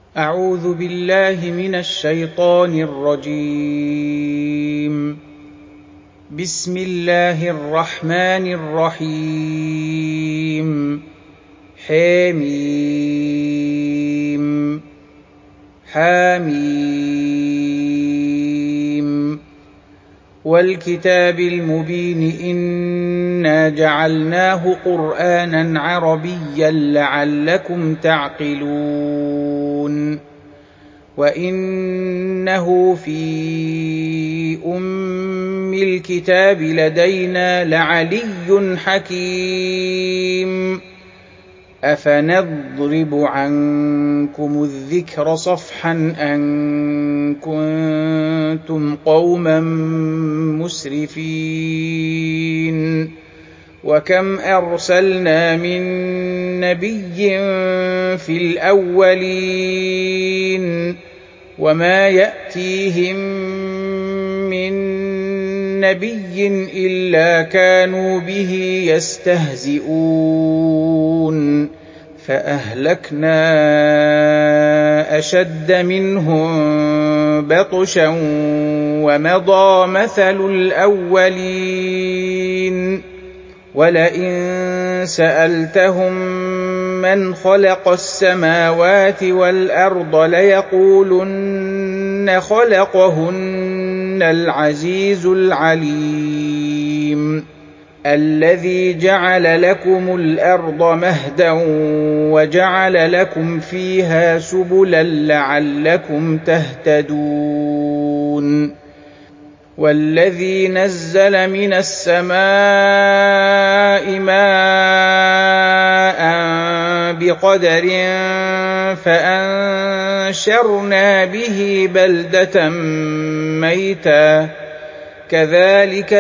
أعوذ بالله من الشيطان الرجيم. بسم الله الرحمن الرحيم. حميم حميم والكتاب المبين إنا جعلناه قرآنا عربيا لعلكم تعقلون وإنه في أم الكتاب لدينا لعلي حكيم أفنضرب عنكم الذكر صفحا أن كنتم قوما مسرفين وكم أرسلنا من نبي في الأولين وما يأتيهم من نبي إلا كانوا به يستهزئون فأهلكنا أشد منهم بطشا ومضى مثل الأولين ولئن سألتهم من خلق السماوات والأرض ليقولن خلقهن العزيز العليم الذي جعل لكم الأرض مهدا وجعل لكم فيها سبلا لعلكم تهتدون والذي نزل من السماء ماء بقدر فأنشرنا به بلدة ميتا كذلك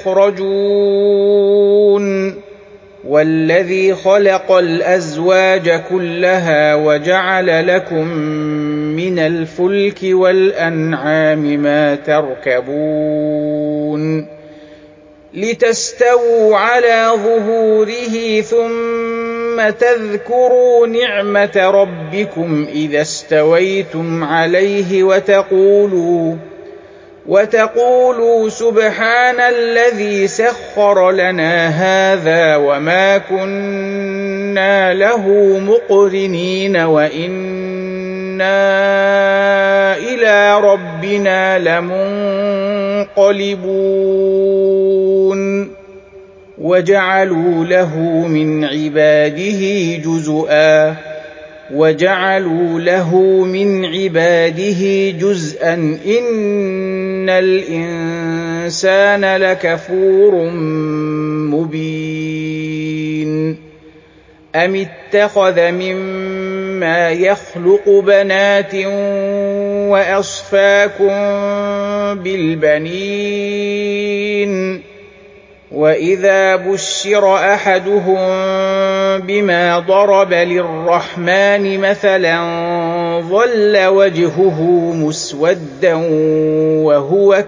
تخرجون والذي خلق الأزواج كلها وجعل لكم من الفلك والأنعام ما تركبون لتستووا على ظهوره ثم تذكروا نعمة ربكم إذا استويتم عليه وتقولوا سبحان الذي سخر لنا هذا وما كنا له مقرنين وإنا إلى ربنا لمنقلبون وجعلوا له من عباده جزءا إن الإنسان لكفور مبين أم اتخذ مما يخلق بنات وأصفاكم بالبنين وإذا بشر أحدهم بما ضرب للرحمن مثلا ظل وجهه مسودا وهو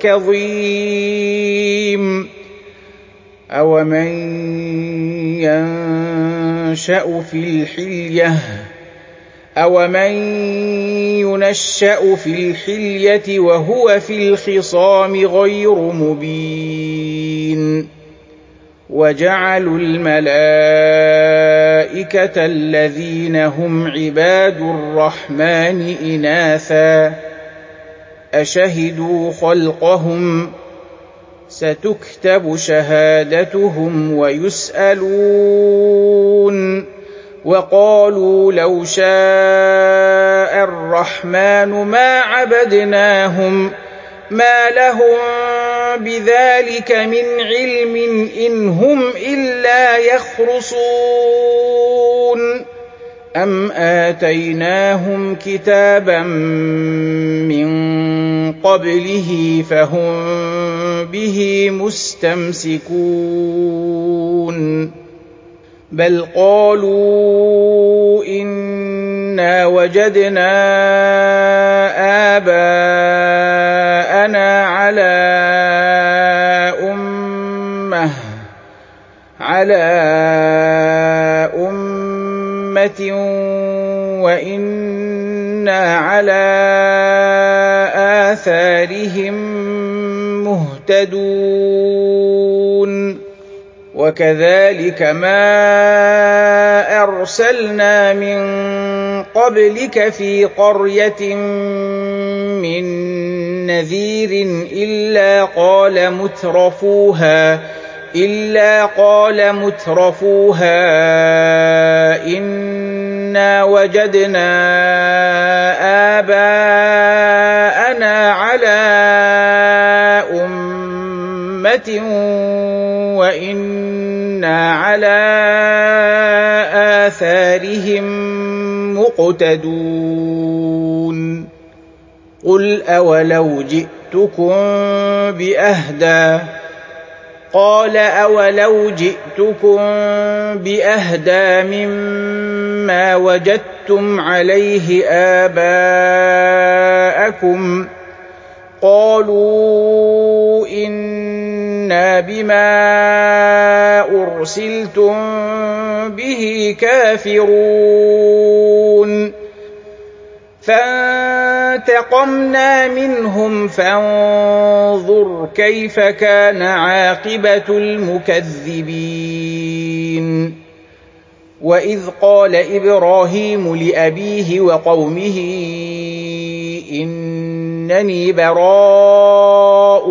كظيم أومن ينشأ في الحلية وهو في الخصام غير مبين وجعلوا الملائكة الذين هم عباد الرحمن إناثا أشهدوا خلقهم ستكتب شهادتهم ويسألون وقالوا لو شاء الرحمن ما عبدناهم ما لهم بذلك من علم إن هم إلا يخرصون أم آتيناهم كتابا من قبله فهم به مستمسكون بل قالوا إنا وجدنا آباءنا على أمة وإنا وإنا على آثارهم مهتدون وكذلك ما أرسلنا من قبلك في قرية من نذير إلا قال مترفوها إنا وجدنا آباءنا على أمة وإنا على آثارهم مقتدون قل أولو جئتكم بأهدى قال أولو جئتكم بأهدى مما وجدتم عليه آباءكم قالوا إنا بما أرسلتم به كافرون فانتقمنا منهم فانظر كيف كان عاقبة المكذبين وإذ قال إبراهيم لأبيه وقومه إنني براء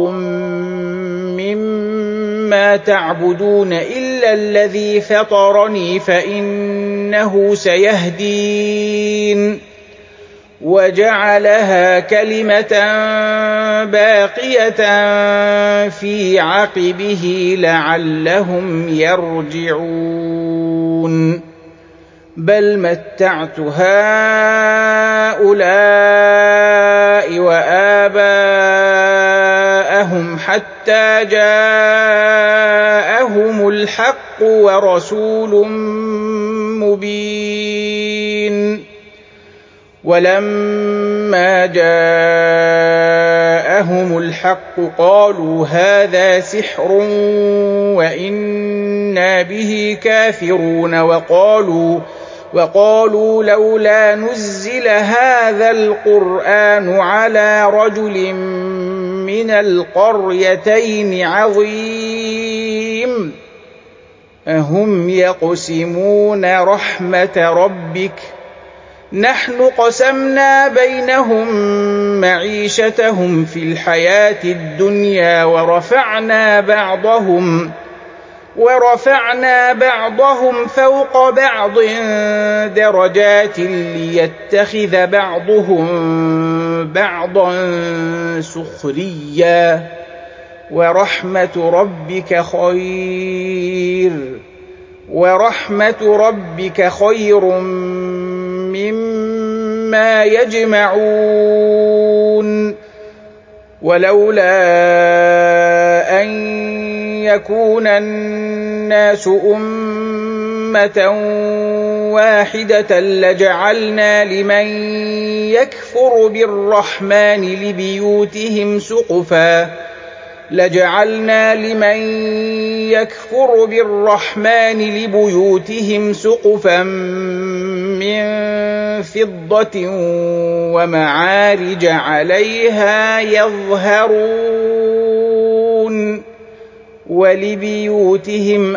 مما تعبدون إلا الذي فطرني فإنه سيهدين وجعلها كلمة باقية في عقبه لعلهم يرجعون بل متعت هؤلاء وآباءهم حتى جاءهم الحق ورسول مبين ولما جاءهم الحق قالوا هذا سحر وإنا به كافرون وقالوا لولا نزل هذا القرآن على رجل من القريتين عظيم أهم يقسمون رحمة ربك نحن قسمنا بينهم معيشتهم في الحياة الدنيا ورفعنا بعضهم فوق بعض درجات ليتخذ بعضهم بعضا سخريا ورحمة ربك خير مما يجمعون ولولا أن يكون الناس أمة واحدة لجعلنا لمن يكفر بالرحمن لبيوتهم سقفا من فضة ومعارج عليها يظهرون ولبيوتهم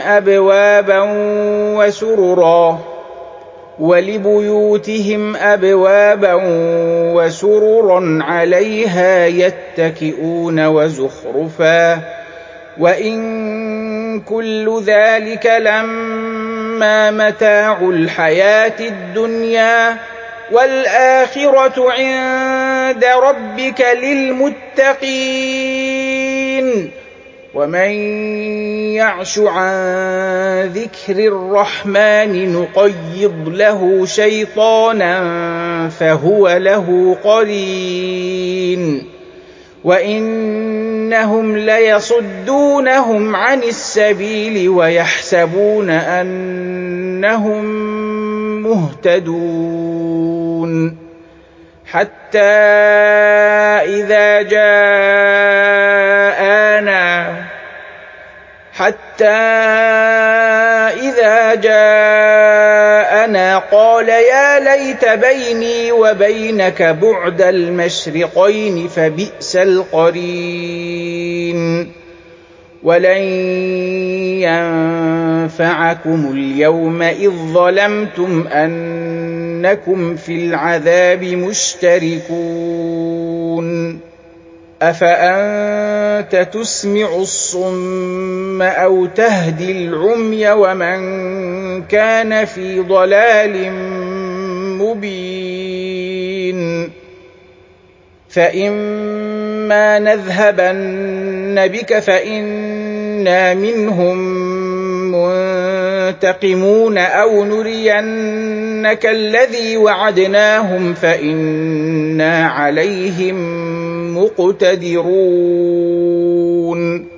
أبوابا وسررا عليها يتكئون وزخرفا وإن كل ذلك لما متاع الحياة الدنيا والآخرة عند ربك للمتقين ومن يعش عن ذكر الرحمن نقيض له شيطانا فهو له قرين وإنهم ليصدونهم عن السبيل ويحسبون أنهم مهتدون حتى إذا جاءنا قال يا ليت أجعلت بيني وبينك بعد المشرقين فبئس القرين ولن ينفعكم اليوم إذ ظلمتم أنكم في العذاب مشتركون أفأنت تسمع الصم أو تهدي العمي ومن كان في ضلال مبين فإما نذهبن بك فإنا منهم منتقمون أو نرينك الذي وعدناهم فإنا عليهم مقتدرون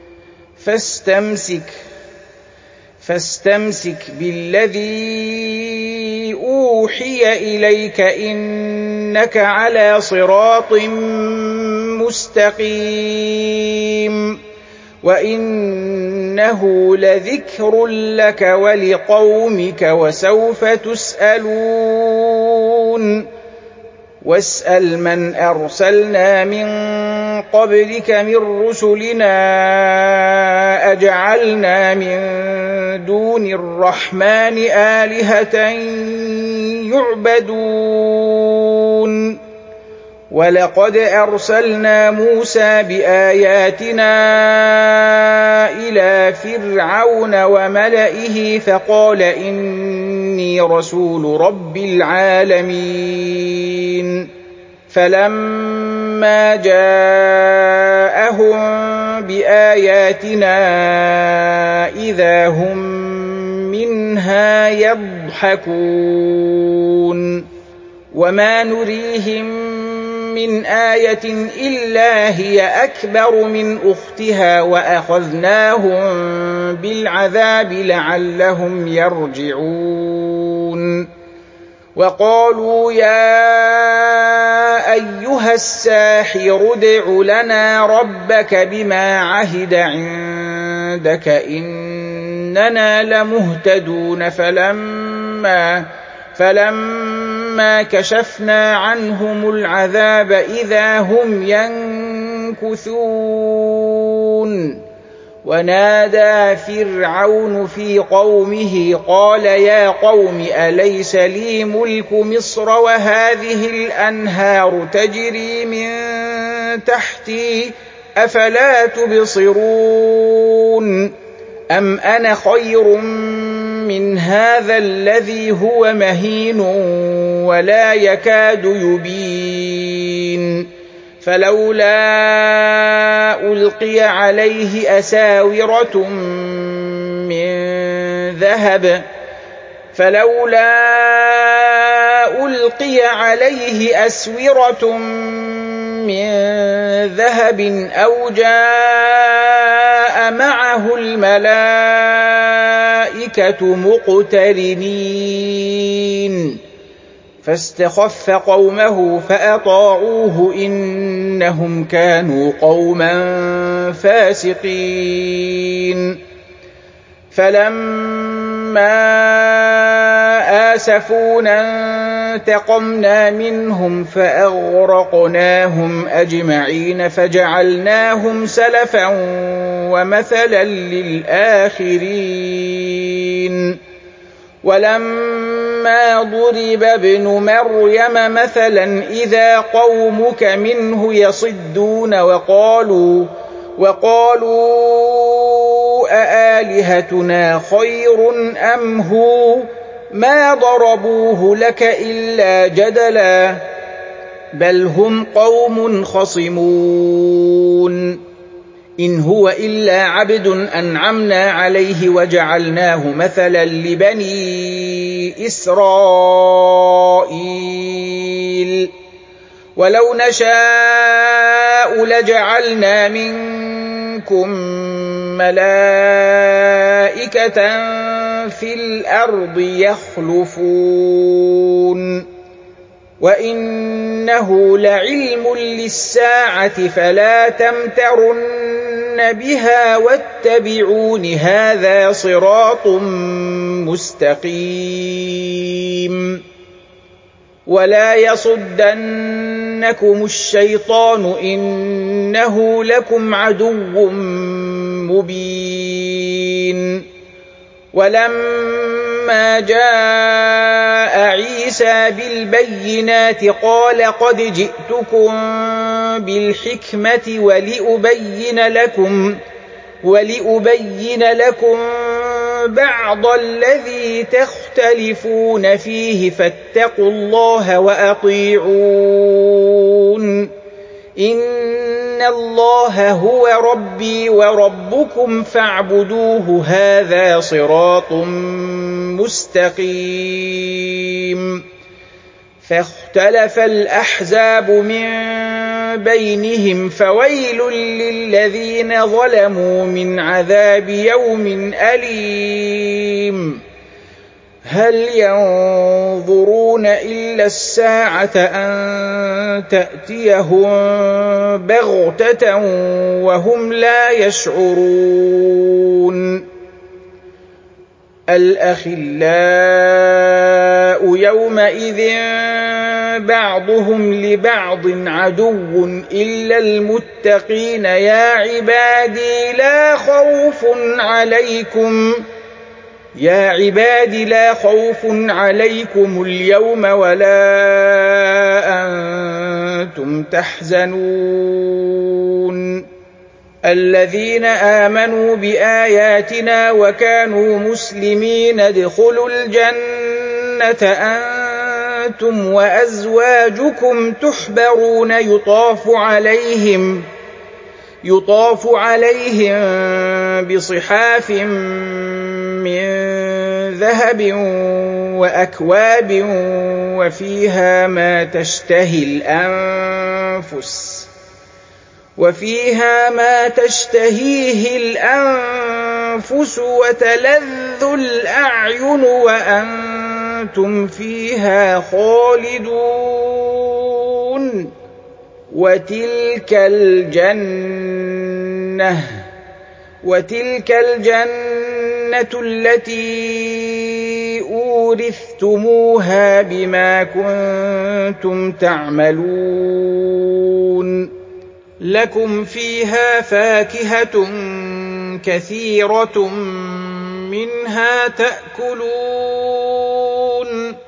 فاستمسك بالذي أوحي إليك إنك على صراط مستقيم وإنه لذكر لك ولقومك وسوف تسألون واسأل من أرسلنا من قبلك من رسلنا أجعلنا من دون الرحمن آلهة يعبدون ولقد أرسلنا موسى بآياتنا إلى فرعون وملئه فقال إني رسول رب العالمين فلما جاءهم بآياتنا إذا هم منها يضحكون وما نريهم من آية إلا هي أكبر من أختها وأخذناهم بالعذاب لعلهم يرجعون وقالوا يا أيها الساحر ادع لنا ربك بما عهد عندك إننا لمهتدون فلما كشفنا عنهم العذاب إذا هم ينكثون ونادى فرعون في قومه قال يا قوم أليس لي ملك مصر وهذه الأنهار تجري من تحتي أفلا تبصرون أم أنا خير من هذا الذي هو مهين ولا يكاد يبين فلولا ألقي عليه أساورة من ذهب أو جاء معه الملائكة مقترنين فاستخف قومه فأطاعوه إنهم كانوا قوما فاسقين فلما آسفونا انتقمنا منهم فأغرقناهم أجمعين فجعلناهم سلفا ومثلا للآخرين ولما ضرب ابن مريم مثلا إذا قومك منه يصدون وقالوا أآلهتنا خير أم هو ما ضربوه لك إلا جدلا بل هم قوم خصمون إن هو إلا عبد أنعمنا عليه وجعلناه مثلا لبني إسرائيل ولو نشاء لجعلنا منكم ملائكة في الأرض يخلفون وإنه لعلم للساعة فلا تمترن بها واتبعون هذا صراط مستقيم ولا يصدنكم الشيطان إنه لكم عدو مبين. ولما جاء عيسى بالبينات قال قد جئتكم بالحكمة ولأبين لكم بعض الذي تختلفون فيه فاتقوا الله وأطيعون إن الله هو ربي وربكم فاعبدوه هذا صراط مستقيم. فاختلف الأحزاب من بينهم فويل للذين ظلموا من عذاب يوم أليم. هل ينظرون إلا الساعة أن تأتيهم بغتة وهم لا يشعرون. الأخلاء يومئذ بعضهم لبعض عدو إلا المتقين يا عبادي لا خوف عليكم اليوم ولا أنتم تحزنون. الذين آمنوا بآياتنا وكانوا مسلمين ادخلوا الجنة أنتم وأزواجكم تحبرون يطاف عليهم بصحاف من ذهب وأكواب وفيها ما تشتهيه الأنفس وتلذ الأعين وأنتم فيها خالدون. وتلك الجنة التي أورثتموها بما كنتم تعملون. لكم فيها فاكهة كثيرة منها تأكلون.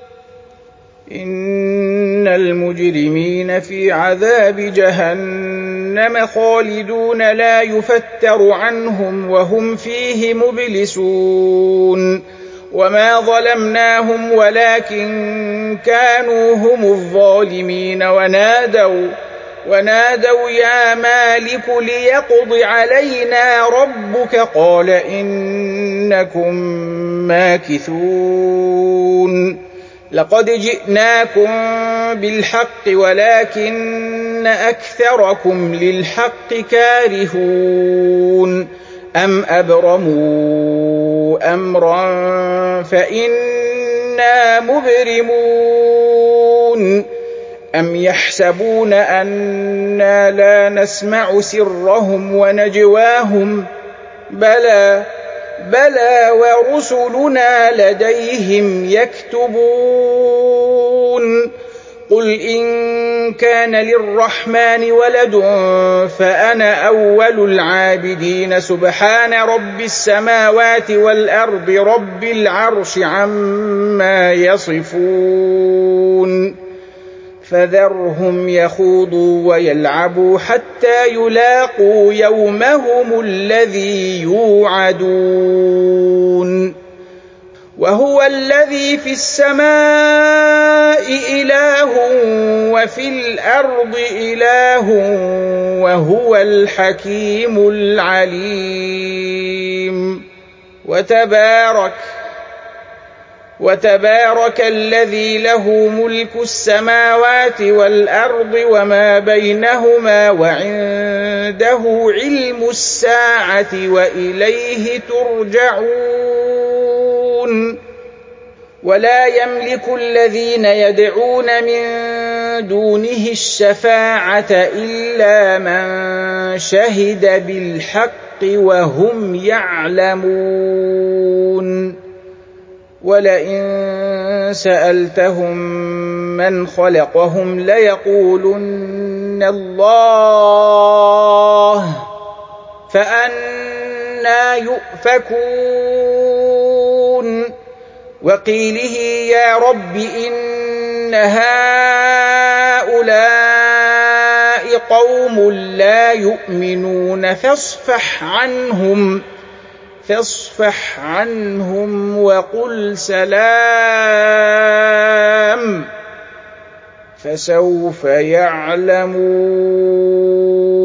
إن المجرمين في عذاب جهنم خالدون لا يفتر عنهم وهم فيه مبلسون. وما ظلمناهم ولكن كانوا هم الظالمين ونادوا يا مالك ليقض علينا ربك قال إنكم ماكثون. لقد جئناكم بالحق ولكن أكثركم للحق كارهون. أم أبرموا أمرا فإنا مبرمون. أم يحسبون أنا لا نسمع سرهم ونجواهم بلى ورسلنا لديهم يكتبون. قل إن كان للرحمن ولد فأنا أول العابدين سبحان رب السماوات والأرض رب العرش عما يصفون. فذرهم يخوضوا ويلعبوا حتى يلاقوا يومهم الذي يوعدون. وهو الذي في السماء إله وفي الأرض إله وهو الحكيم العليم. وتبارك الذي له ملك السماوات والأرض وما بينهما وعنده علم الساعة وإليه ترجعون. ولا يملك الذين يدعون من دونه الشفاعة إلا من شهد بالحق وهم يعلمون. وَلَئِن سَأَلْتَهُم مَّنْ خَلَقَهُمْ لَيَقُولُنَّ اللَّهُ فَأَنَّىٰ يُؤْفَكُونَ وَقِيلِهِ يَا رَبِّ إِنَّ هَٰؤُلَاءِ قَوْمٌ لَّا يُؤْمِنُونَ فاصفح عنهم وقل سلام فسوف يعلمون.